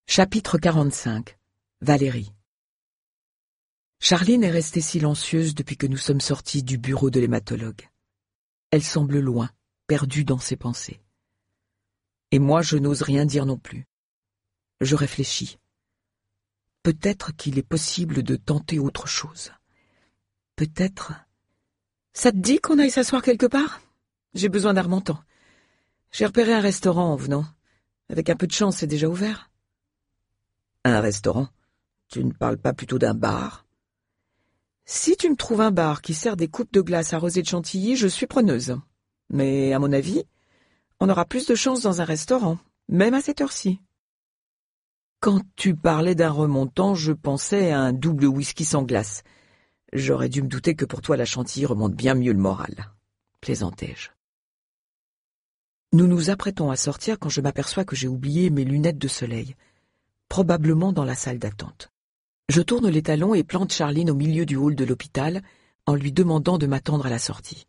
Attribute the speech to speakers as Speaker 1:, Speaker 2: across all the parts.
Speaker 1: Chapitre 45. Valérie. Charline est restée silencieuse depuis que nous sommes sortis du bureau de l'hématologue. Elle semble loin, perdue dans ses pensées. Et moi, je n'ose rien dire non plus. Je réfléchis. Peut-être qu'il est possible de tenter autre chose. Peut-être... Ça te dit qu'on aille s'asseoir quelque part? J'ai besoin d'un remontant. J'ai repéré un restaurant en venant. Avec un peu de chance, c'est déjà ouvert. Un restaurant? Tu ne parles pas plutôt d'un bar? Si tu me trouves un bar qui sert des coupes de glace arrosées de chantilly, je suis preneuse. Mais à mon avis, on aura plus de chance dans un restaurant, même à cette heure-ci. Quand tu parlais d'un remontant, je pensais à un double whisky sans glace. J'aurais dû me douter que pour toi la chantilly remonte bien mieux le moral. Plaisantai-je. Nous nous apprêtons à sortir quand je m'aperçois que j'ai oublié mes lunettes de soleil, probablement dans la salle d'attente. Je tourne les talons et plante Charline au milieu du hall de l'hôpital en lui demandant de m'attendre à la sortie.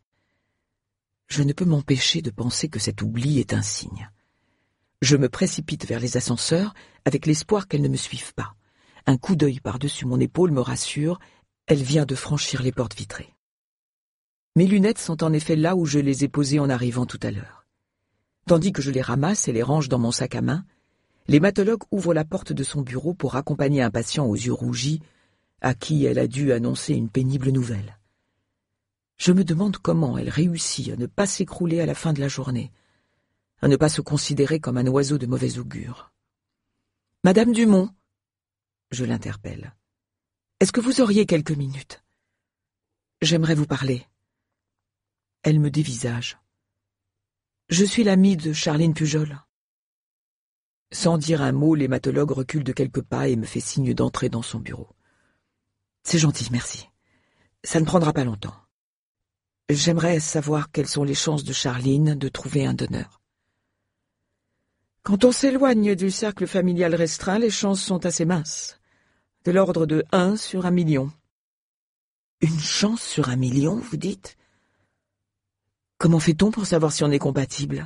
Speaker 1: Je ne peux m'empêcher de penser que cet oubli est un signe. Je me précipite vers les ascenseurs avec l'espoir qu'elle ne me suive pas. Un coup d'œil par-dessus mon épaule me rassure, elle vient de franchir les portes vitrées. Mes lunettes sont en effet là où je les ai posées en arrivant tout à l'heure. Tandis que je les ramasse et les range dans mon sac à main, l'hématologue ouvre la porte de son bureau pour accompagner un patient aux yeux rougis, à qui elle a dû annoncer une pénible nouvelle. Je me demande comment elle réussit à ne pas s'écrouler à la fin de la journée, à ne pas se considérer comme un oiseau de mauvais augure. « Madame Dumont !» Je l'interpelle. « Est-ce que vous auriez quelques minutes ? J'aimerais vous parler. » Elle me dévisage. « Je suis l'amie de Charline Pujol. » Sans dire un mot, l'hématologue recule de quelques pas et me fait signe d'entrer dans son bureau. « C'est gentil, merci. Ça ne prendra pas longtemps. J'aimerais savoir quelles sont les chances de Charline de trouver un donneur. » Quand on s'éloigne du cercle familial restreint, les chances sont assez minces, de l'ordre de 1 sur 1 million. Une chance sur 1 million, vous dites? Comment fait-on pour savoir si on est compatible?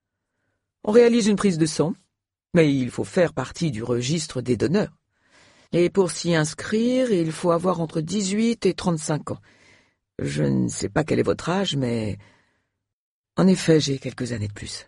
Speaker 1: On réalise une prise de sang. Mais il faut faire partie du registre des donneurs. Et pour s'y inscrire, il faut avoir entre 18 et 35 ans. Je ne sais pas quel est votre âge, mais... En effet, j'ai quelques années de plus.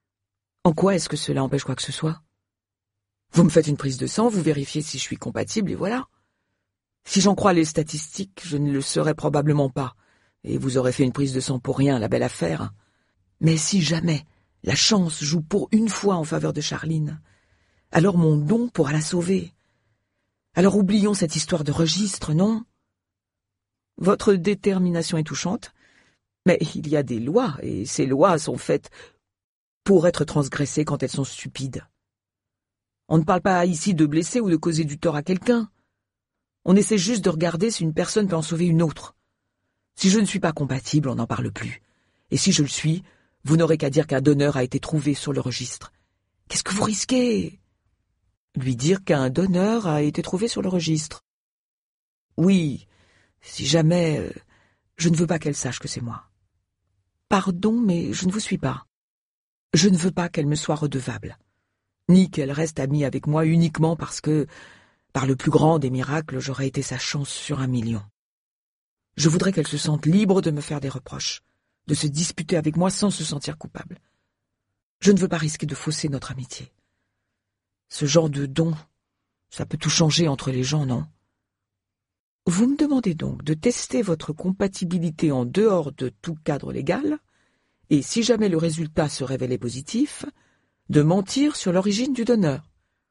Speaker 1: En quoi est-ce que cela empêche quoi que ce soit? Vous me faites une prise de sang, vous vérifiez si je suis compatible, et voilà. Si j'en crois les statistiques, je ne le serais probablement pas, et vous aurez fait une prise de sang pour rien, la belle affaire. Mais si jamais... la chance joue pour une fois en faveur de Charline. Alors mon don pourra la sauver. Alors oublions cette histoire de registre, non? Votre détermination est touchante, mais il y a des lois, et ces lois sont faites pour être transgressées quand elles sont stupides. On ne parle pas ici de blesser ou de causer du tort à quelqu'un. On essaie juste de regarder si une personne peut en sauver une autre. Si je ne suis pas compatible, on n'en parle plus. Et si je le suis, vous n'aurez qu'à dire qu'un donneur a été trouvé sur le registre. Qu'est-ce que vous risquez? Lui dire qu'un donneur a été trouvé sur le registre. Oui, si jamais... je ne veux pas qu'elle sache que c'est moi. Pardon, mais je ne vous suis pas. Je ne veux pas qu'elle me soit redevable, ni qu'elle reste amie avec moi uniquement parce que, par le plus grand des miracles, j'aurais été sa chance sur 1 million. Je voudrais qu'elle se sente libre de me faire des reproches, de se disputer avec moi sans se sentir coupable. Je ne veux pas risquer de fausser notre amitié. Ce genre de don, ça peut tout changer entre les gens, non? Vous me demandez donc de tester votre compatibilité en dehors de tout cadre légal, et si jamais le résultat se révélait positif, de mentir sur l'origine du donneur.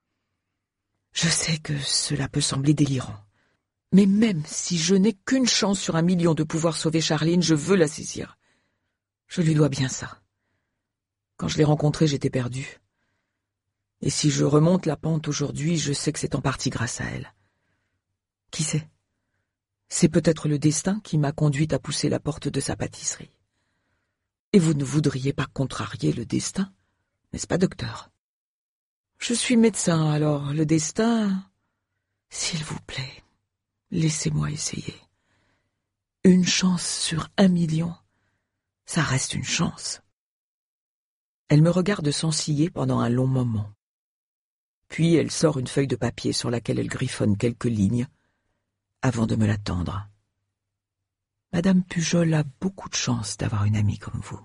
Speaker 1: Je sais que cela peut sembler délirant, mais même si je n'ai qu'une chance sur 1 million de pouvoir sauver Charline, je veux la saisir. Je lui dois bien ça. Quand je l'ai rencontrée, j'étais perdue. Et si je remonte la pente aujourd'hui, je sais que c'est en partie grâce à elle. Qui sait? C'est peut-être le destin qui m'a conduite à pousser la porte de sa pâtisserie. Et vous ne voudriez pas contrarier le destin, n'est-ce pas, docteur? Je suis médecin, alors le destin... S'il vous plaît, laissez-moi essayer. Une chance sur 1 million, ça reste une chance. Elle me regarde s'ensiller pendant un long moment. Puis elle sort une feuille de papier sur laquelle elle griffonne quelques lignes avant de me la tendre. Madame Pujol a beaucoup de chance d'avoir une amie comme vous.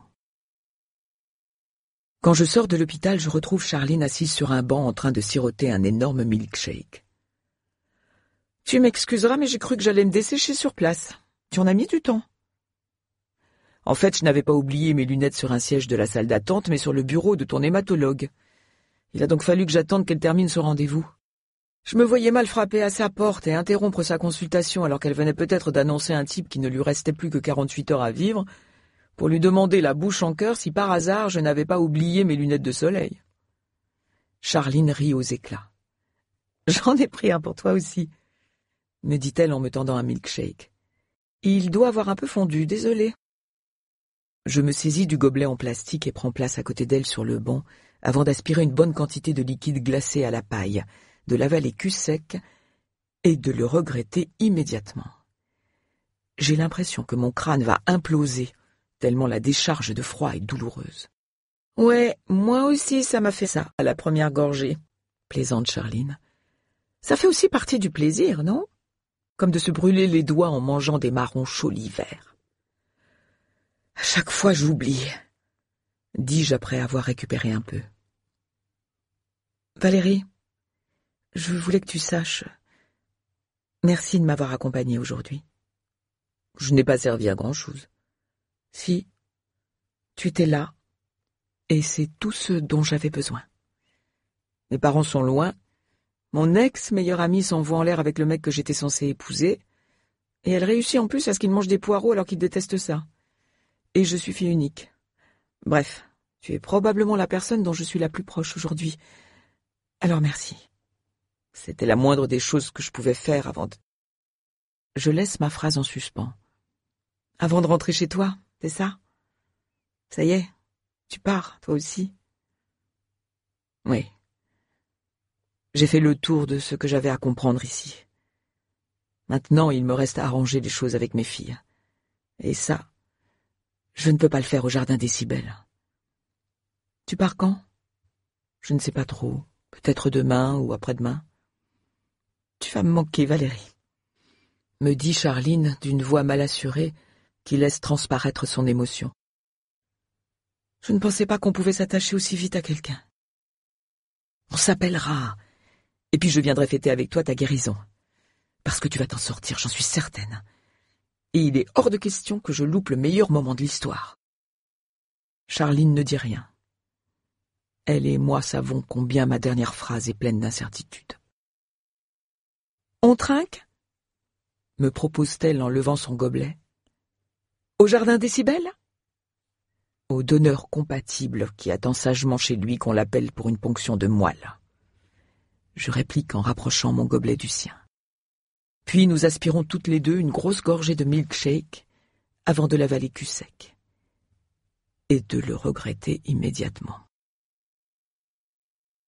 Speaker 1: Quand je sors de l'hôpital, je retrouve Charline assise sur un banc en train de siroter un énorme milkshake. « Tu m'excuseras, mais j'ai cru que j'allais me dessécher sur place. Tu en as mis du temps. » En fait, je n'avais pas oublié mes lunettes sur un siège de la salle d'attente, mais sur le bureau de ton hématologue. Il a donc fallu que j'attende qu'elle termine ce rendez-vous. Je me voyais mal frapper à sa porte et interrompre sa consultation alors qu'elle venait peut-être d'annoncer un type qui ne lui restait plus que 48 heures à vivre, pour lui demander la bouche en cœur si par hasard je n'avais pas oublié mes lunettes de soleil. Charline rit aux éclats. « J'en ai pris un pour toi aussi, » me dit-elle en me tendant un milkshake. « Il doit avoir un peu fondu, désolé. » Je me saisis du gobelet en plastique et prends place à côté d'elle sur le banc avant d'aspirer une bonne quantité de liquide glacé à la paille, de l'avaler cul sec et de le regretter immédiatement. J'ai l'impression que mon crâne va imploser, tellement la décharge de froid est douloureuse. « Ouais, moi aussi ça m'a fait ça à la première gorgée, » plaisante Charline. « Ça fait aussi partie du plaisir, non ? Comme de se brûler les doigts en mangeant des marrons chauds l'hiver. » « À chaque fois j'oublie, » dis-je après avoir récupéré un peu. « Valérie, je voulais que tu saches. Merci de m'avoir accompagnée aujourd'hui. » Je n'ai pas servi à grand-chose. Si, tu étais là, et c'est tout ce dont j'avais besoin. Mes parents sont loin, mon ex-meilleure amie s'envoie en l'air avec le mec que j'étais censée épouser, et elle réussit en plus à ce qu'il mange des poireaux alors qu'il déteste ça. Et je suis fille unique. Bref, tu es probablement la personne dont je suis la plus proche aujourd'hui. Alors merci. C'était la moindre des choses que je pouvais faire avant de... Je laisse ma phrase en suspens. Avant de rentrer chez toi, c'est ça ? Ça y est, tu pars, toi aussi ? Oui. J'ai fait le tour de ce que j'avais à comprendre ici. Maintenant, il me reste à arranger les choses avec mes filles. Et ça, je ne peux pas le faire au jardin des Cybèles. Tu pars quand ? Je ne sais pas trop. Peut-être demain ou après-demain. Tu vas me manquer, Valérie, me dit Charline d'une voix mal assurée qui laisse transparaître son émotion. Je ne pensais pas qu'on pouvait s'attacher aussi vite à quelqu'un. On s'appellera, et puis je viendrai fêter avec toi ta guérison. Parce que tu vas t'en sortir, j'en suis certaine. Et il est hors de question que je loupe le meilleur moment de l'histoire. Charline ne dit rien. Elle et moi savons combien ma dernière phrase est pleine d'incertitude. « On trinque ?» me propose-t-elle en levant son gobelet. « Au jardin des Cybèles ?» Au donneur compatible qui attend sagement chez lui qu'on l'appelle pour une ponction de moelle. Je réplique en rapprochant mon gobelet du sien. Puis nous aspirons toutes les deux une grosse gorgée de milkshake avant de l'avaler cul sec. Et de le regretter immédiatement.